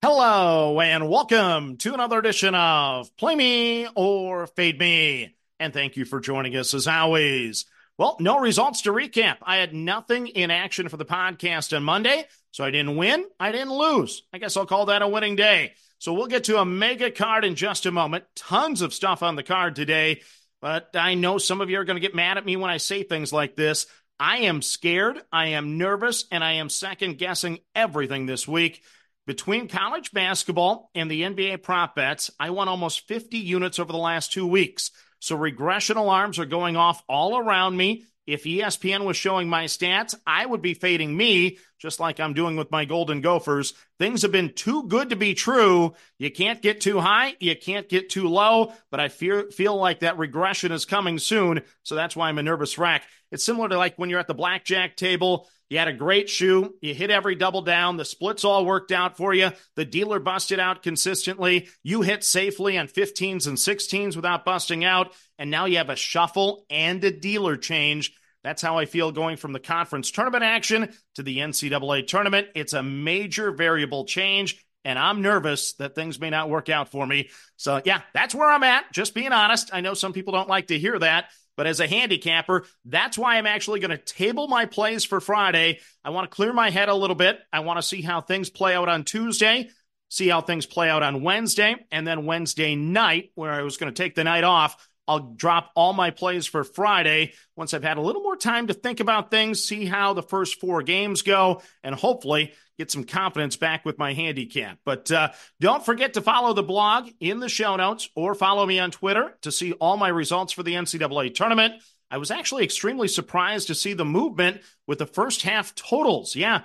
Hello and welcome to another edition of Play Me or Fade Me. And thank you for joining us as always. Well, no results to recap. I had nothing in action for the podcast on Monday, so I didn't win. I didn't lose. I guess I'll call that a winning day. So we'll get to a mega card in just a moment. Tons of stuff on the card today, but I know some of you are going to get mad at me when I say things like this. I am scared, I am nervous, and I am second guessing everything this week. Between college basketball and the NBA prop bets, I won almost 50 units over the last 2 weeks. So regression alarms are going off all around me. If ESPN was showing my stats, I would be fading me, just like I'm doing with my Golden Gophers. Things have been too good to be true. You can't get too high, you can't get too low, but I feel like that regression is coming soon, so that's why I'm a nervous wreck. It's similar to like when you're at the blackjack table. You had a great shoe. You hit every double down. The splits all worked out for you. The dealer busted out consistently. You hit safely on 15s and 16s without busting out. And now you have a shuffle and a dealer change. That's how I feel going from the conference tournament action to the NCAA tournament. It's a major variable change, and I'm nervous that things may not work out for me. So, yeah, that's where I'm at. Just being honest. I know some people don't like to hear that. But as a handicapper, that's why I'm actually going to table my plays for Friday. I want to clear my head a little bit. I want to see how things play out on Tuesday, see how things play out on Wednesday, and then Wednesday night, where I was going to take the night off, I'll drop all my plays for Friday once I've had a little more time to think about things, see how the first 4 games go, and hopefully get some confidence back with my handicap. But don't forget to follow the blog in the show notes or follow me on Twitter to see all my results for the NCAA tournament. I was actually extremely surprised to see the movement with the first half totals. Yeah,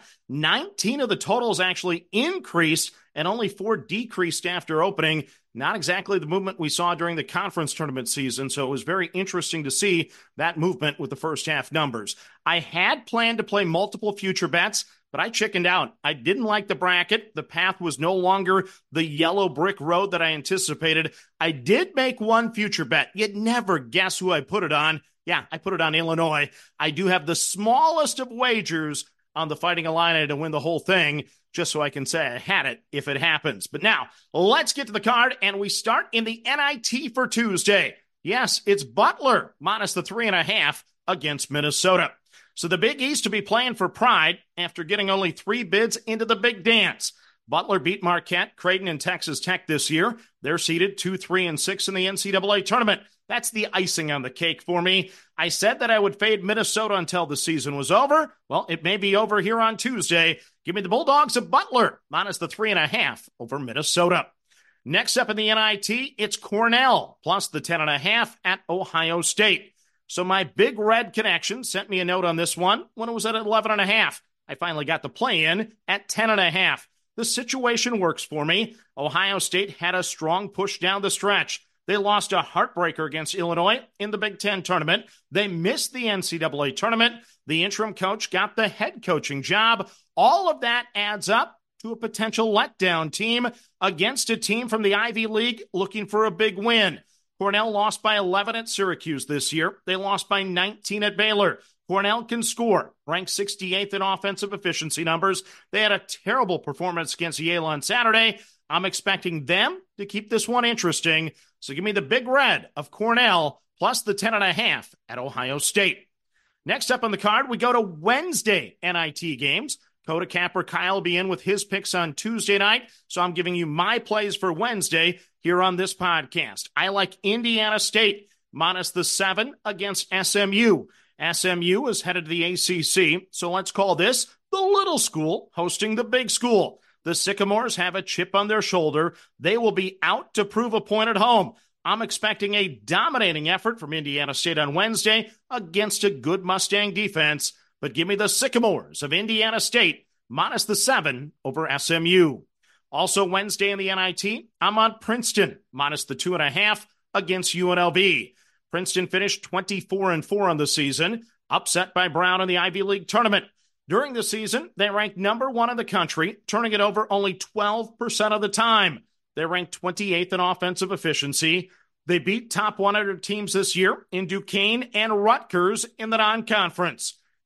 19 of the totals actually increased and only 4 decreased after opening. Not exactly the movement we saw during the conference tournament season, so it was very interesting to see that movement with the first half numbers. I had planned to play multiple future bets, but I chickened out. I didn't like the bracket. The path was no longer the yellow brick road that I anticipated. I did make one future bet. You'd never guess who I put it on. Yeah, I put it on Illinois. I do have the smallest of wagers on the Fighting Illini to win the whole thing, just so I can say I had it if it happens. But now, let's get to the card, and we start in the NIT for Tuesday. Yes, it's Butler, minus the 3.5 against Minnesota. So the Big East to be playing for pride after getting only 3 bids into the big dance. Butler beat Marquette, Creighton, and Texas Tech this year. They're seeded 2, 3, and 6 in the NCAA tournament. That's the icing on the cake for me. I said that I would fade Minnesota until the season was over. Well, it may be over here on Tuesday. Give me the Bulldogs of Butler, minus the 3.5 over Minnesota. Next up in the NIT, it's Cornell, plus the 10.5 at Ohio State. So my Big Red connection sent me a note on this one when it was at 11.5. I finally got the play in at 10.5. The situation works for me. Ohio State had a strong push down the stretch. They lost a heartbreaker against Illinois in the Big Ten tournament. They missed the NCAA tournament. The interim coach got the head coaching job. All of that adds up to a potential letdown team against a team from the Ivy League looking for a big win. Cornell lost by 11 at Syracuse this year. They lost by 19 at Baylor. Cornell can score, ranked 68th in offensive efficiency numbers. They had a terrible performance against Yale on Saturday. I'm expecting them to keep this one interesting. So give me the Big Red of Cornell plus the 10.5 at Ohio State. Next up on the card, we go to Wednesday NIT games. Coda Capper Kyle will be in with his picks on Tuesday night. So I'm giving you my plays for Wednesday here on this podcast. I like Indiana State minus the 7 against SMU. SMU is headed to the ACC, so let's call this the little school hosting the big school. The Sycamores have a chip on their shoulder. They will be out to prove a point at home. I'm expecting a dominating effort from Indiana State on Wednesday against a good Mustang defense, but give me the Sycamores of Indiana State minus the 7 over SMU. Also Wednesday in the NIT, I'm on Princeton minus the 2.5 against UNLV. Princeton finished 24-4 on the season, upset by Brown in the Ivy League tournament. During the season, they ranked number 1 in the country, turning it over only 12% of the time. They ranked 28th in offensive efficiency. They beat top 100 teams this year in Duquesne and Rutgers in the non-conference.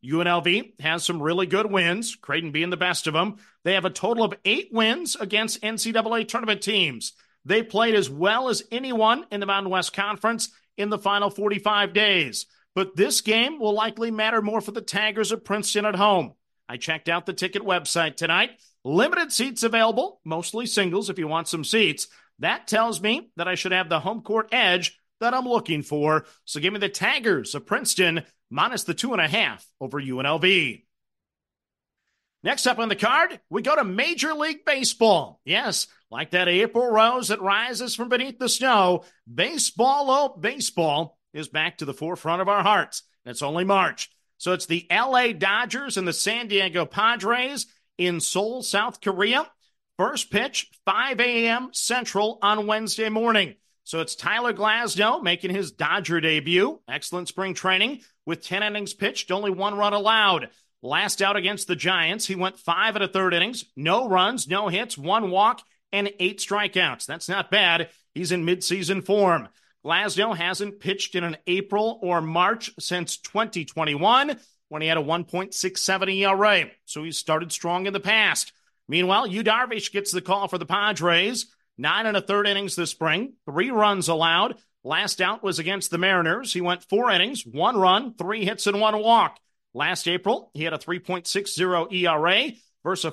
UNLV has some really good wins, Creighton being the best of them. They have a total of 8 wins against NCAA tournament teams. They played as well as anyone in the Mountain West Conference in the final 45 days. But this game will likely matter more for the Tigers of Princeton at home. I checked out the ticket website tonight. Limited seats available, mostly singles if you want some seats. That tells me that I should have the home court edge that I'm looking for. So give me the Tigers of Princeton minus the 2.5 over UNLV. Next up on the card, we go to Major League Baseball. Yes, like that April rose that rises from beneath the snow, baseball is back to the forefront of our hearts. It's only March. So it's the LA Dodgers and the San Diego Padres in Seoul, South Korea. First pitch, 5 a.m. Central on Wednesday morning. So it's Tyler Glasnow making his Dodger debut. Excellent spring training with 10 innings pitched, only 1 run allowed. Last out against the Giants, he went 5 1/3 innings, no runs, no hits, 1 walk, and 8 strikeouts. That's not bad. He's in midseason form. Glasnow hasn't pitched in an April or March since 2021 when he had a 1.67 ERA. So he's started strong in the past. Meanwhile, Yu Darvish gets the call for the Padres. 9 1/3 innings this spring, 3 runs allowed. Last out was against the Mariners. He went 4 innings, 1 run, 3 hits, and 1 walk. Last April, he had a 3.60 ERA versus a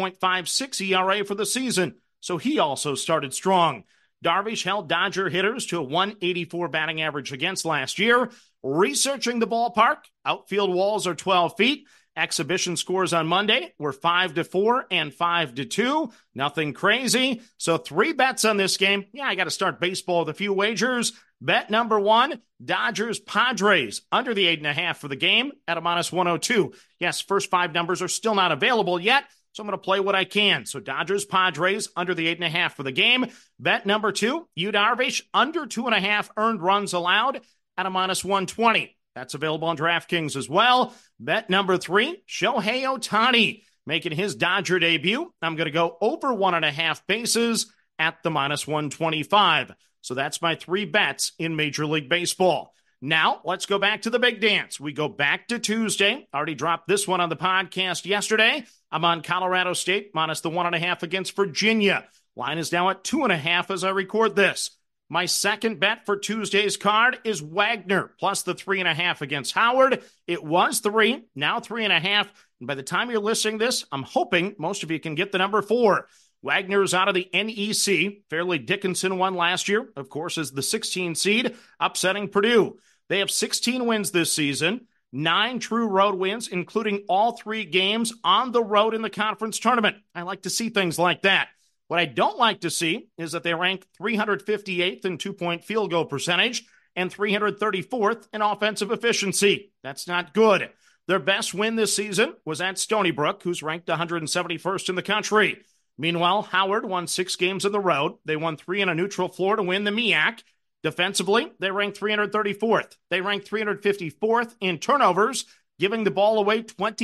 4.56 ERA for the season. So he also started strong. Darvish held Dodger hitters to a 184 batting average against last year. Researching the ballpark, outfield walls are 12 feet. Exhibition scores on Monday were 5-4 and 5-2. Nothing crazy. So 3 bets on this game. Yeah, I got to start baseball with a few wagers. Bet number 1, Dodgers Padres under the 8.5 for the game at a minus 102. Yes, first 5 numbers are still not available yet, so I'm going to play what I can. So Dodgers Padres under the 8.5 for the game. Bet number 2, Yu Darvish under 2.5 earned runs allowed at a minus 120. That's available on DraftKings as well. Bet number 3, Shohei Ohtani making his Dodger debut. I'm going to go over 1.5 bases at the minus 125. So that's my 3 bets in Major League Baseball. Now, let's go back to the big dance. We go back to Tuesday. Already dropped this one on the podcast yesterday. I'm on Colorado State minus the 1.5 against Virginia. Line is now at 2.5 as I record this. My second bet for Tuesday's card is Wagner plus the 3.5 against Howard. It was 3, now 3.5. And by the time you're listening this, I'm hoping most of you can get the number 4. Wagner is out of the NEC. Fairleigh Dickinson won last year, of course, as the 16 seed, upsetting Purdue. They have 16 wins this season, 9 true road wins, including all 3 games on the road in the conference tournament. I like to see things like that. What I don't like to see is that they rank 358th in 2-point field goal percentage and 334th in offensive efficiency. That's not good. Their best win this season was at Stony Brook, who's ranked 171st in the country. Meanwhile, Howard won 6 games on the road. They won 3 in a neutral floor to win the MEAC. Defensively, they ranked 334th. They ranked 354th in turnovers, giving the ball away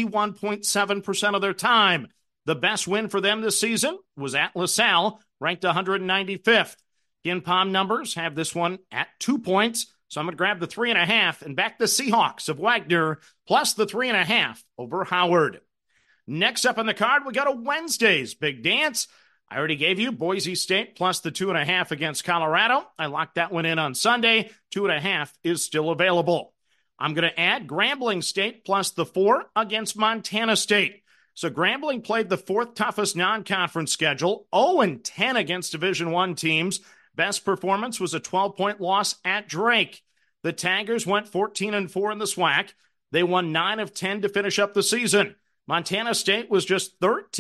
21.7% of their time. The best win for them this season was at LaSalle, ranked 195th. KenPom numbers have this one at 2 points, so I'm going to grab the 3.5 and back the Seahawks of Wagner plus the 3.5 over Howard. Next up on the card, we go to Wednesday's big dance. I already gave you Boise State plus the 2.5 against Colorado. I locked that one in on Sunday. 2.5 is still available. I'm going to add Grambling State plus the 4 against Montana State. So Grambling played the 4th toughest non-conference schedule, 0-10 against Division I teams. Best performance was a 12-point loss at Drake. The Tigers went 14-4 in the SWAC. They won 9 of 10 to finish up the season. Montana State was just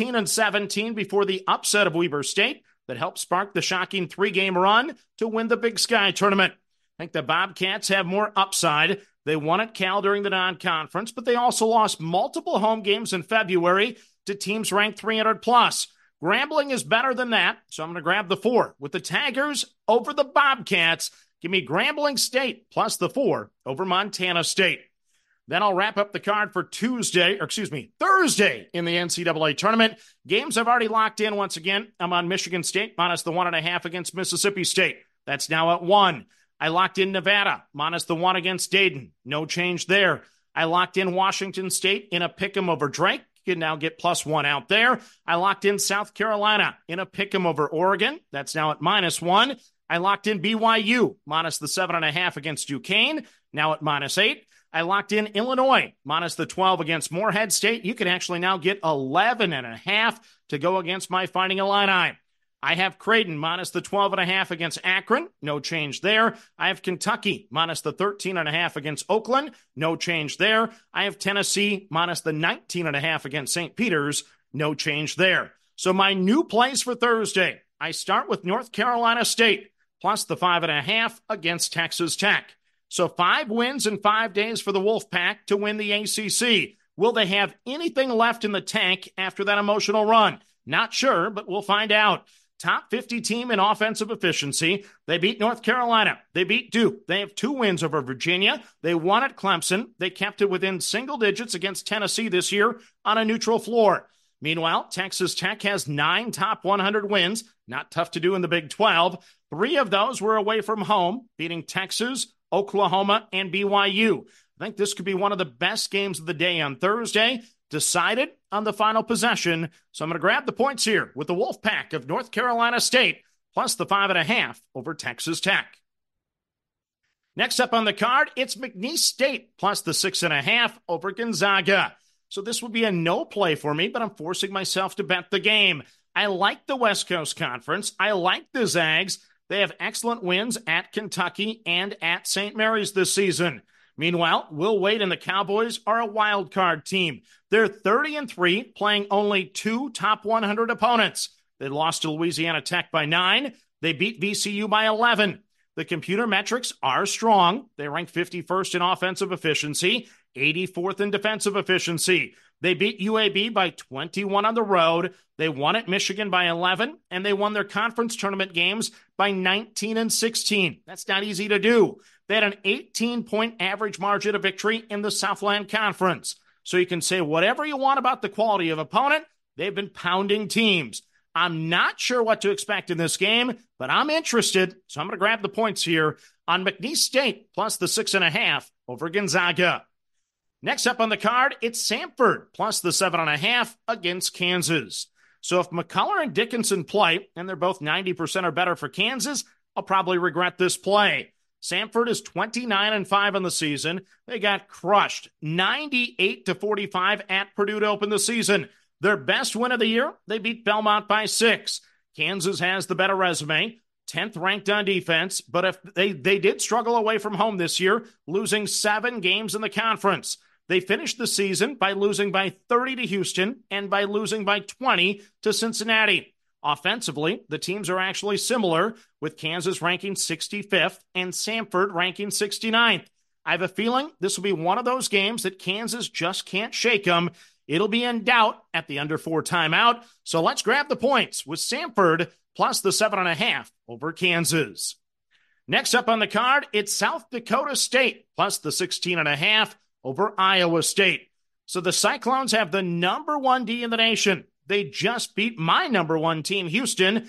13-17 before the upset of Weber State that helped spark the shocking 3-game run to win the Big Sky tournament. I think the Bobcats have more upside. They won at Cal during the non-conference, but they also lost multiple home games in February to teams ranked 300+. Grambling is better than that, so I'm going to grab the 4. With the Tigers over the Bobcats, give me Grambling State plus the 4 over Montana State. Then I'll wrap up the card for Thursday in the NCAA tournament. Games I've already locked in once again. I'm on Michigan State minus the 1.5 against Mississippi State. That's now at 1. I locked in Nevada minus the 1 against Dayton. No change there. I locked in Washington State in a pick'em over Drake. You can now get +1 out there. I locked in South Carolina in a pick'em over Oregon. That's now at -1. I locked in BYU minus the 7.5 against Duquesne, now at -8. I locked in Illinois minus the 12 against Morehead State. You can actually now get 11.5 to go against my Fighting Illini. I have Creighton minus the 12.5 against Akron. No change there. I have Kentucky minus the 13.5 against Oakland. No change there. I have Tennessee minus the 19.5 against St. Peter's. No change there. So my new plays for Thursday, I start with North Carolina State plus the 5.5 against Texas Tech. So 5 wins in 5 days for the Wolfpack to win the ACC. Will they have anything left in the tank after that emotional run? Not sure, but we'll find out. Top 50 team in offensive efficiency. They beat North Carolina. They beat Duke. They have 2 wins over Virginia. They won at Clemson. They kept it within single digits against Tennessee this year on a neutral floor. Meanwhile, Texas Tech has 9 top 100 wins. Not tough to do in the Big 12. 3 of those were away from home, beating Texas, Oklahoma, and BYU. I think this could be one of the best games of the day on Thursday, decided on the final possession. So I'm going to grab the points here with the Wolfpack of North Carolina State plus the 5.5 over Texas Tech. Next up on the card, it's McNeese State plus the 6.5 over Gonzaga. So this would be a no play for me, but I'm forcing myself to bet the game. I like the West Coast Conference. I like the Zags. They have excellent wins at Kentucky and at St. Mary's this season. Meanwhile, Will Wade and the Cowboys are a wild card team. They're 30-3, playing only 2 top 100 opponents. They lost to Louisiana Tech by 9. They beat VCU by 11. The computer metrics are strong. They rank 51st in offensive efficiency, 84th in defensive efficiency. They beat UAB by 21 on the road. They won at Michigan by 11, and they won their conference tournament games by 19 and 16. That's not easy to do. They had an 18-point average margin of victory in the Southland Conference. So you can say whatever you want about the quality of opponent. They've been pounding teams. I'm not sure what to expect in this game, but I'm interested. So I'm going to grab the points here on McNeese State plus the 6.5 over Gonzaga. Next up on the card, it's Samford plus the 7.5 against Kansas. So if McCullough and Dickinson play, and they're both 90% or better for Kansas, I'll probably regret this play. Samford is 29-5 on the season. They got crushed 98-45 at Purdue to open the season. Their best win of the year, they beat Belmont by 6. Kansas has the better resume, 10th ranked on defense, but if they did struggle away from home this year, losing 7 games in the conference. They finished the season by losing by 30 to Houston and by losing by 20 to Cincinnati. Offensively, the teams are actually similar, with Kansas ranking 65th and Samford ranking 69th. I have a feeling this will be one of those games that Kansas just can't shake them. It'll be in doubt at the under 4 timeout. So let's grab the points with Samford plus the 7.5 over Kansas. Next up on the card, it's South Dakota State plus the 16.5 over Iowa State. So the Cyclones have the number 1 D in the nation. They just beat my number 1 team, Houston,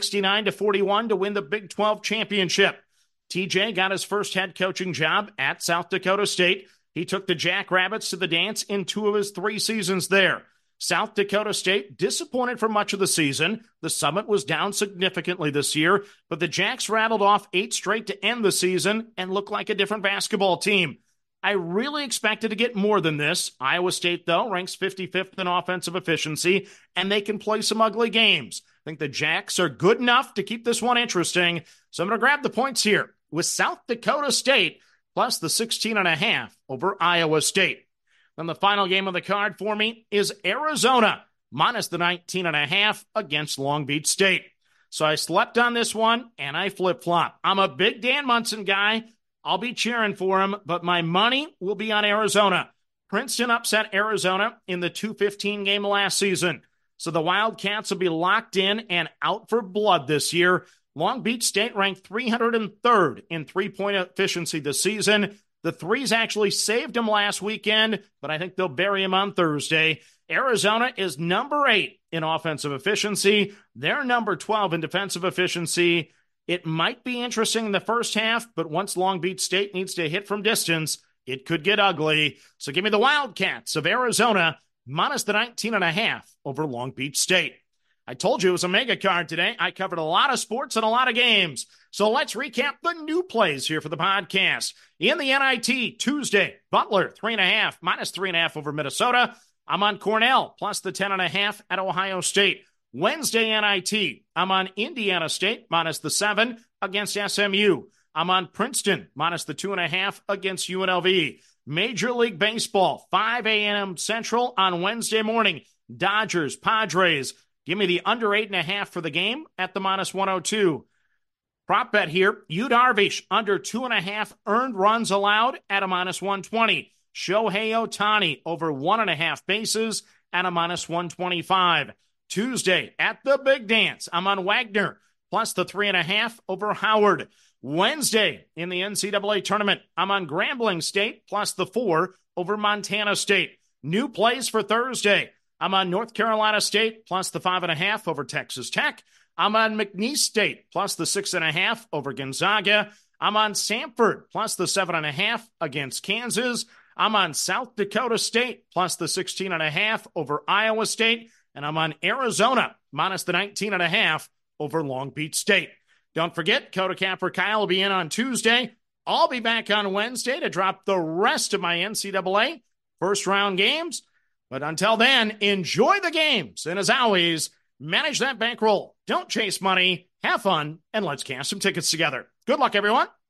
69-41 to win the Big 12 championship. TJ got his first head coaching job at South Dakota State. He took the Jackrabbits to the dance in 2 of his 3 seasons there. South Dakota State disappointed for much of the season. The Summit was down significantly this year, but the Jacks rattled off 8 straight to end the season and look like a different basketball team. I really expected to get more than this. Iowa State, though, ranks 55th in offensive efficiency, and they can play some ugly games. I think the Jacks are good enough to keep this one interesting, so I'm going to grab the points here with South Dakota State plus the 16.5 over Iowa State. Then the final game of the card for me is Arizona minus the 19.5 against Long Beach State. So I slept on this one, and I flip-flop. I'm a big Dan Munson guy. I'll be cheering for him, but my money will be on Arizona. Princeton upset Arizona in the 2-15 game last season. So the Wildcats will be locked in and out for blood this year. Long Beach State ranked 303rd in three-point efficiency this season. The threes actually saved them last weekend, but I think they'll bury him on Thursday. Arizona is number 8 in offensive efficiency. They're number 12 in defensive efficiency. It might be interesting in the first half, but once Long Beach State needs to hit from distance, it could get ugly. So give me the Wildcats of Arizona minus the 19.5 over Long Beach State. I told you it was a mega card today. I covered a lot of sports and a lot of games. So let's recap the new plays here for the podcast. In the NIT, Tuesday, Butler, 3.5, minus 3.5 over Minnesota. I'm on Cornell, plus the 10.5 at Ohio State. Wednesday, NIT, I'm on Indiana State, minus the 7 against SMU. I'm on Princeton, minus the 2.5 against UNLV. Major League Baseball, 5 a.m. Central on Wednesday morning. Dodgers, Padres. Give me the under 8.5 for the game at the minus 102. Prop bet here, Yu Darvish, under 2.5 earned runs allowed at a minus 120. Shohei Ohtani, over 1.5 bases at a minus 125. Tuesday, at the Big Dance, I'm on Wagner, plus the 3.5 over Howard. Wednesday, in the NCAA tournament, I'm on Grambling State, plus the 4 over Montana State. New plays for Thursday. I'm on North Carolina State, plus the 5.5 over Texas Tech. I'm on McNeese State, plus the 6.5 over Gonzaga. I'm on Samford, plus the 7.5 against Kansas. I'm on South Dakota State, plus the 16.5 over Iowa State. And I'm on Arizona, minus the 19.5 over Long Beach State. Don't forget, Coda Capper Kyle will be in on Tuesday. I'll be back on Wednesday to drop the rest of my NCAA first-round games. But until then, enjoy the games. And as always, manage that bankroll. Don't chase money. Have fun. And let's cash some tickets together. Good luck, everyone.